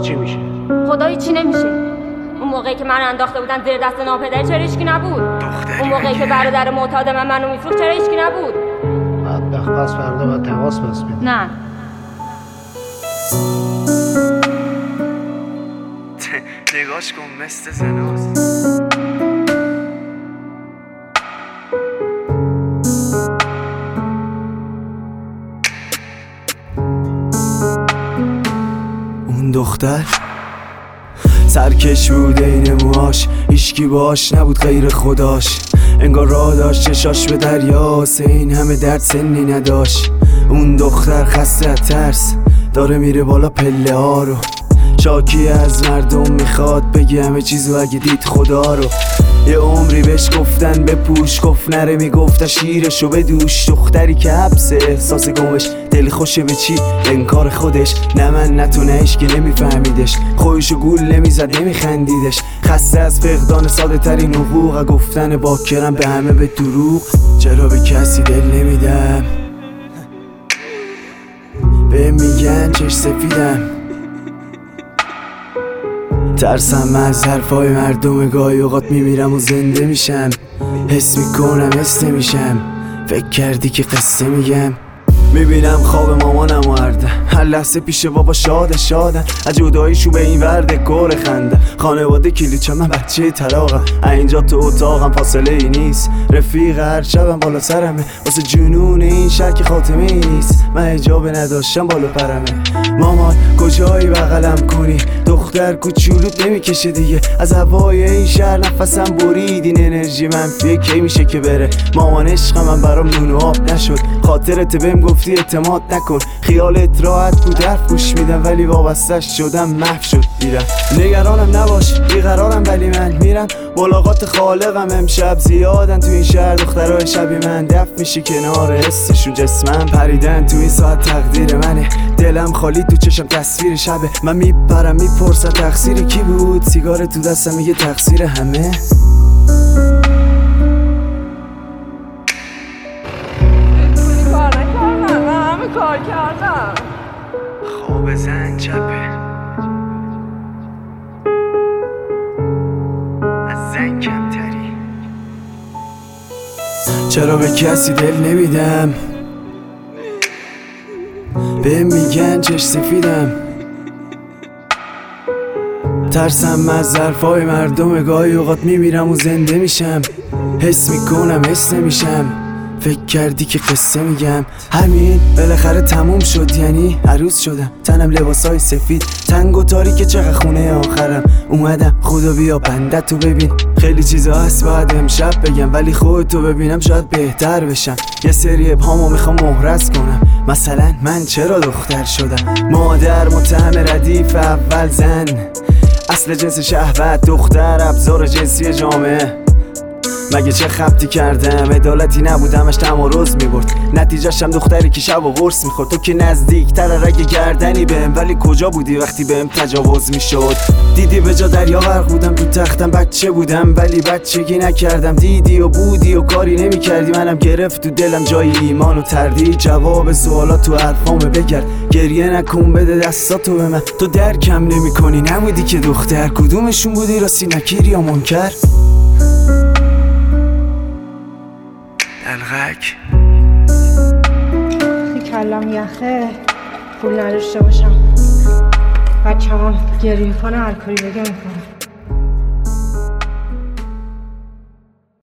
چی میشه؟ خدایی چی نمیشه. اون موقعی که من انداخته بودن زیر دست ناپدری چرا هیچکی نبود؟ اون موقعی که برادر معتاد منو میفروخت چرا هیچکی نبود؟ بدبخت پس فردا باید تماس بس بدیم. نه نگاش کن مثل زناز. اون دختر سرکش بود این موهاش، هیچکی باش نبود غیر خداش. انگار راه داشت چشاش به دریا، این همه درد سنی نداشت. اون دختر خسته از ترس داره میره بالا پله ها رو، شاکی از مردم میخواد بگی همه چیزو اگه دید خدا رو. یه عمری بهش گفتن بپوش، گفت نره میگفت شیرشو بدوش. دختری که حبس احساس گمش، دل خوشه به چی انکار خودش. نه من نه تو نه هیچکی نمیفهمیدش، خودشو گول نمیزد نمیخندیدش. خسته از فقدان ساده ترین حقوق، گفتن باکرم به همه به دروغ. چرا به کسی دل نمیدم، به میگن چش سفیدم. ترسم از حرفای مردم، گاهی اوقات میمیرم و زنده میشم. حس میکنم حس نمیشم، فکر کردی که قصه میگم. میبینم خواب مامانم ورده، هر لحظه پیش بابا شادن. از جداییشو به این ورده کور خنده. خانواده کلیچه من بچه طلاقم، اینجا تو اتاقم فاصله ای نیست. رفیق هر شبم بالا سرمه، واسه جنون این شهر که خاتمه ای نیست. من حجاب نداشتم بالا پرمه. مامان کجایی بغلم کنی، دختر کوچولوت نمیکشه دیگه. از هوای این شهر نفسم برید، این انرژی منفیه کی میشه که بره. مامان عشق من برام نون و آب نشد، خاطرت بهم گفتی اعتماد نکن. خیالت راحت بود حرف گوش میدم، ولی وابستش شدم محو شد دیرم. نگرانم نباش بیقرارم، ولی من میرم ملاقات خالقم. امشب زیادن تو این شهر دخترای شبیه من، دف میشی کنار حسشون جسمم. پریدن تو این ساعت تقدیر منه، دلم خالی تو چشم تصویر شبه. من میپرم میپرسم تقصیر کی بود، سیگار تو دستم میگه تقصیر همه. کار کردم خواب زن چپه، از زن کمتری. چرا به کسی دل نمیدم، به میگن چش سفیدم. ترسم از حرفای مردم، گاهی اوقات میمیرم و زنده میشم. حس میکنم حس نمیشم، فکر کردی که قصه میگم. همین بالاخره تموم شد، یعنی عروس شدم. تنم لباسای سفید، تنگ و تاریکه چقدر خونه آخرم. اومدم خدا بیا بنده تو ببین. خیلی چیزا هست باید امشب بگم، ولی خودتو ببینم شاید بهتر بشم. یه سری ابهامو میخوام مهرس کنم، مثلا من چرا دختر شدم. مادر متهم ردیف اول زن، اصل جنس شهوت دختر، ابزار جنسی جامعه. مگه چه خبتی کردم، عدالتی نبودمش تمارز میبرد. نتیجهشم دختری که شب و قرص میخورد. تو که نزدیکتر رگ گردنی بهم، ولی کجا بودی وقتی بهم تجاوز میشد. دیدی به جا دریا غرق بودم تو تختم، بچه بودم ولی بچگی نکردم. دیدی و بودی و کاری نمیکردی، منم گرفت تو دلم جای ایمان و تردید. جواب سوالات تو حرفامو بگرد، گریه نکن بده دستاتو به من. تو درکم نمیکنی، نبودی که دختر. کدومشون بودی راستی، نکیر یا منکر؟ دلغک کلم یخه، پول نداشته باشم، بچه‌م گریه کنه هر کاری بگه میکنم.